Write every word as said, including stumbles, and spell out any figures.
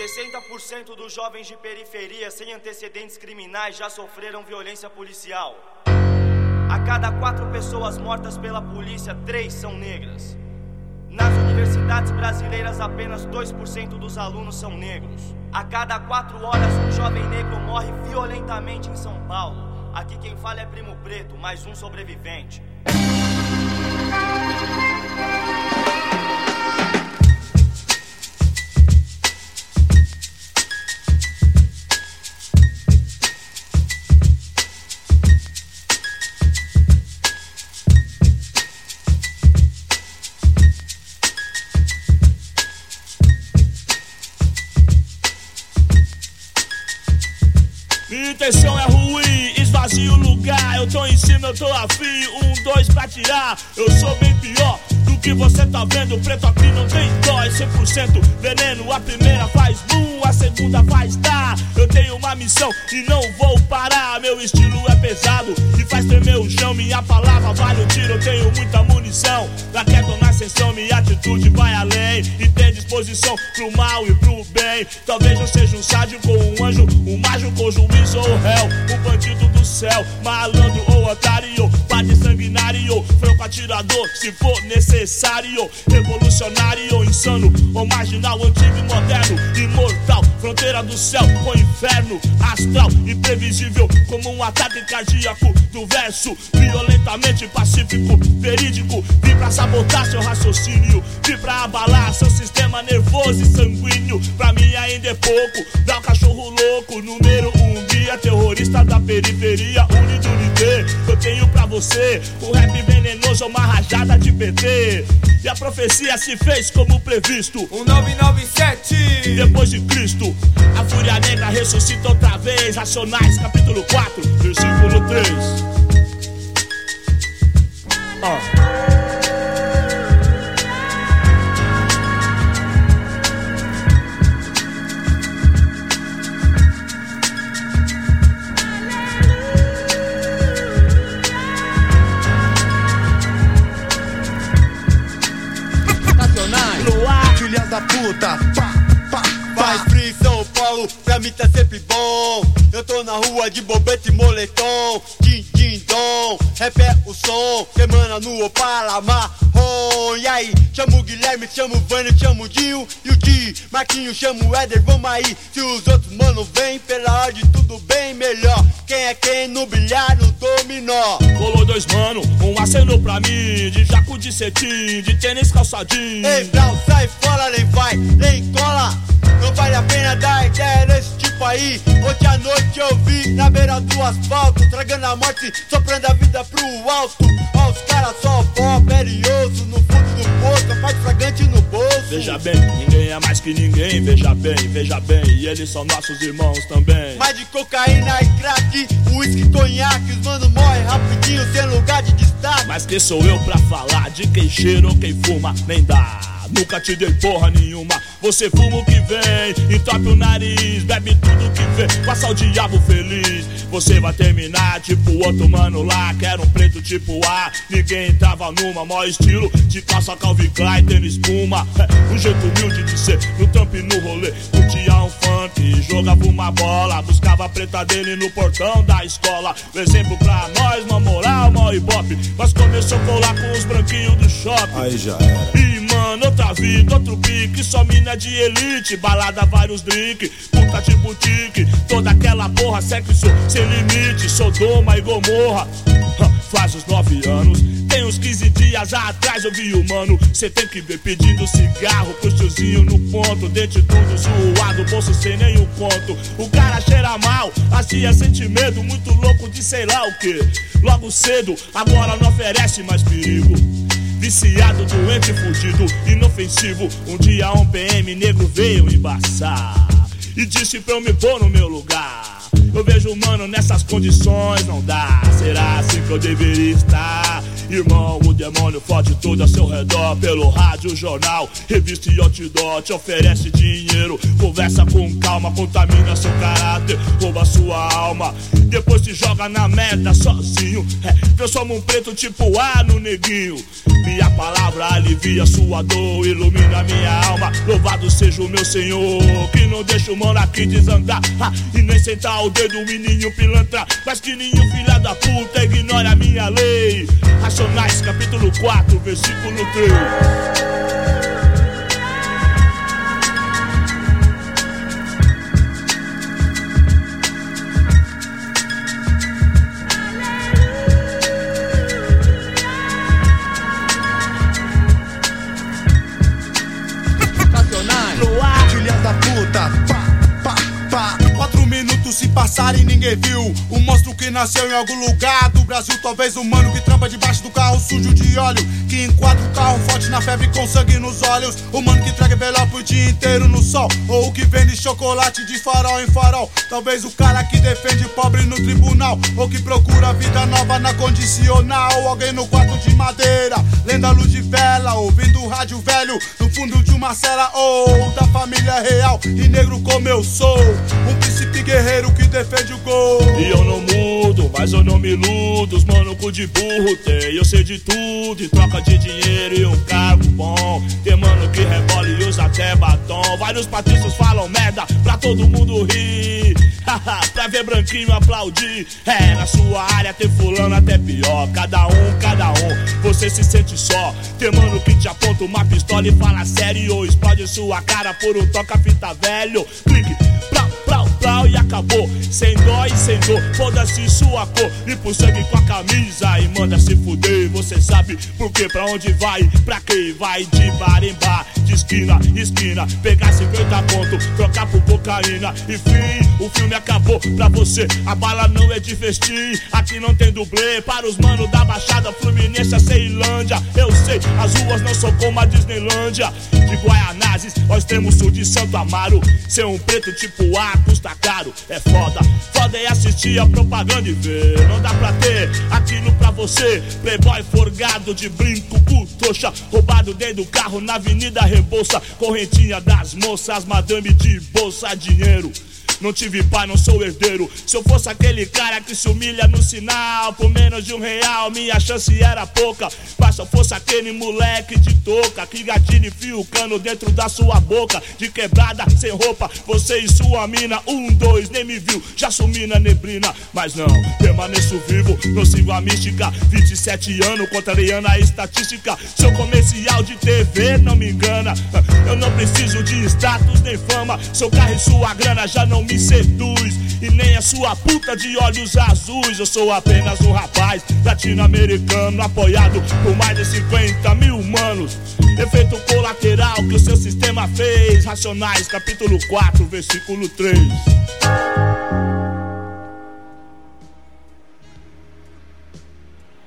sessenta por cento dos jovens de periferia sem antecedentes criminais já sofreram violência policial. A cada quatro pessoas mortas pela polícia, três são negras. Nas universidades brasileiras, apenas dois por cento dos alunos são negros. A cada quatro horas, um jovem negro morre violentamente em São Paulo. Aqui quem fala é Primo Preto, mais um sobrevivente. Minha intenção é ruim, esvazio o lugar. Eu tô em cima, eu tô afim, um, dois pra tirar. Eu sou bem pior do que você tá vendo. Preto aqui não tem dó, é cem por cento veneno. A primeira faz boom, a segunda faz tá. Eu tenho uma missão e não vou parar. Meu estilo é pesado e faz tremer o chão. Minha palavra vale o tiro, eu tenho muita munição. Na queda ou na ascensão, minha atitude vai além. E tem disposição pro mal e pro bem. Talvez eu seja um sádico ou um anjo, um mágico ou juiz ou réu, um bandido do céu, malandro ou otário, padre sanguinário, franco atirador, se for necessário, revolucionário, insano ou marginal, antigo e moderno, imortal, fronteira do céu com inferno, astral, imprevisível, como um ataque cardíaco do verso, violentamente pacífico, verídico, vim pra sabotar seu raciocínio, vim pra abalar seu sistema nervoso e sanguíneo, pra mim ainda é pouco, dá um cachorro louco, número um guia, terrorista da periferia, unido unité, eu tenho pra você, um rap venenoso, uma rajada de P T, e a profecia se fez como previsto, um nove nove sete, depois de Cristo, a fúria negra ressuscita outra vez, Racionais, capítulo quatro, versículo três. Ó. Filhas da puta, pá, pá, faz frio em São Paulo, pra mim tá sempre bom. Eu tô na rua de bobete e moletom, din, din, dom, rap é o som, semana no Opala marrom. E aí, chamo o Guilherme, chamo o Vânio, chamo o Dinho e o Di, Marquinho, chamo o Éder, vamos aí. Se os outros mano vem, pela ordem tudo bem melhor. Quem é quem no bilhar, no dominó. Colou dois mano, um acenou pra mim, de jaco de cetim, de tênis calçadinho. Ei, Brau, sai fora, nem vai, nem cola. Não vale a pena dar ideia nesse tipo aí. Ontem à noite eu vi na beira do asfalto, tragando a morte, soprando a vida pro alto. Ó, os caras só pó, pele e osso, no fundo do poço, a parte fragante no bolso. Veja bem, ninguém é mais que ninguém, veja bem, veja bem, e eles são nossos irmãos também. Mais de cocaína e crack, uísque, conhaque, os mano morrem rapidinho, sem lugar de destaque. Mas quem sou eu pra falar de quem cheira ou quem fuma, nem dá. Nunca te dei porra nenhuma, você fuma o que vem, entope o nariz, bebe tudo que vê, passa o diabo feliz. Você vai terminar tipo o outro mano lá, que era um preto tipo A. Ninguém entrava numa, maior estilo de calça Calvin Klein, tênis espuma. É, um jeito humilde de ser, no trampo e no rolê, curtia um funk, jogava uma bola, buscava a preta dele no portão da escola. O exemplo pra nós, uma moral, uma ibope, mas começou a colar com os branquinhos do shopping. Aí já era. E mano, outra vida, outro pique, só mina de elite, balada, vários drink, puta de boutique, toda aquela porra, sexo sem limite, Sodoma e Gomorra. Faz uns nove anos, tem uns quinze dias atrás eu vi o mano, cê tem que ver pedindo cigarro pro tiozinho no ponto, dente tudo zoado, bolso sem nenhum conto. O cara cheira mal, a tia sente medo, muito louco de sei lá o que. Logo cedo, agora não oferece mais perigo. Viciado, doente, fudido, inofensivo. Um dia um P M negro veio embaçar e disse pra eu me pôr no meu lugar. Eu vejo, mano, nessas condições não dá. Será assim que eu deveria estar? Irmão, o demônio fode tudo a seu redor. Pelo rádio, jornal, revista e outdoor. Te oferece dinheiro, conversa com calma, contamina seu caráter, rouba sua alma, depois te joga na merda sozinho. É, transforma um preto tipo A no neguinho. Minha palavra alivia sua dor, ilumina minha alma. Louvado seja o meu Senhor, que não deixa o mano aqui desandar, ah, e nem sentar o dedo em nenhum pilantra. Mas que nenhum filha da puta ignore a minha lei. Racionais, capítulo quatro, versículo três. Filha da puta, pá, pá, pá. Quatro minutos se passarem e ninguém viu. Um monstro que nasceu em algum lugar do Brasil. Talvez um mano que trampa debaixo do carro sujo de óleo, que enquadra o carro forte na febre com sangue nos olhos. O mano que traga envelope o dia inteiro no sol, ou o que vende chocolate de farol em farol. Talvez o cara que defende pobre no tribunal, ou que procura vida nova na condicional. Ou alguém no quarto de madeira, lendo a luz de vela, ouvindo o rádio velho no fundo de uma cela. Ou da família real e negro como eu sou, um príncipe guerreiro que defende o gol. E eu não mudo, mas eu não me iludo. Os mano cu de burro tem, eu sei de tudo. E troca de dinheiro e um cargo bom. Tem mano que rebola e usa até batom. Vários patrícios falam merda pra todo mundo rir, pra ver branquinho aplaudir. É, na sua área tem fulano até pior. Cada um, cada um, você se sente só. Tem mano que te aponta uma pistola e fala sério, ou explode sua cara por um toca-fita velho. Clique, plau, plau, plau e acabou. Sem dó e sem dor, foda-se sua cor. Limpa o sangue com a camisa e manda se fuder. Você sabe por que, pra onde vai, pra que vai. De bar em bar, de esquina, esquina. Pegar cinquenta pontos, trocar por cocaína. Enfim, o filme acabou pra você. A bala não é de festim, aqui não tem dublê. Para os manos da Baixada Fluminense, a Ceilândia. Eu sei, as ruas não são como a Disneylândia. De Guaianazes ao extremo sul de Santo Amaro. Ser um preto tipo A custa caro, é foda. Foda é assistir a propaganda e ver. Não dá pra ter aquilo pra você. Playboy forgado de brinco, cu trouxa, roubado dentro do carro na Avenida Rebouça. Correntinha das moças, madame de bolsa, dinheiro. Não tive pai, não sou herdeiro. Se eu fosse aquele cara que se humilha no sinal por menos de um real, minha chance era pouca. Mas se eu fosse aquele moleque de touca que gatilha e fia o cano dentro da sua boca, de quebrada, sem roupa, você e sua mina. Um, dois, nem me viu, já sumi na neblina. Mas não, permaneço vivo, não sigo a mística. Vinte e sete anos, contrariando a estatística. Seu comercial de T V não me engana. Eu não preciso de status nem fama. Seu carro e sua grana já não me me seduz, e nem a sua puta de olhos azuis. Eu sou apenas um rapaz latino-americano, apoiado por mais de cinquenta mil humanos. Efeito colateral que o seu sistema fez. Racionais, capítulo quatro, versículo três.